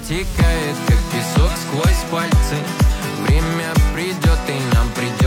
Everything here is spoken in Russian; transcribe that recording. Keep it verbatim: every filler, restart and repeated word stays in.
стекает, как песок сквозь пальцы. Время придет и нам придет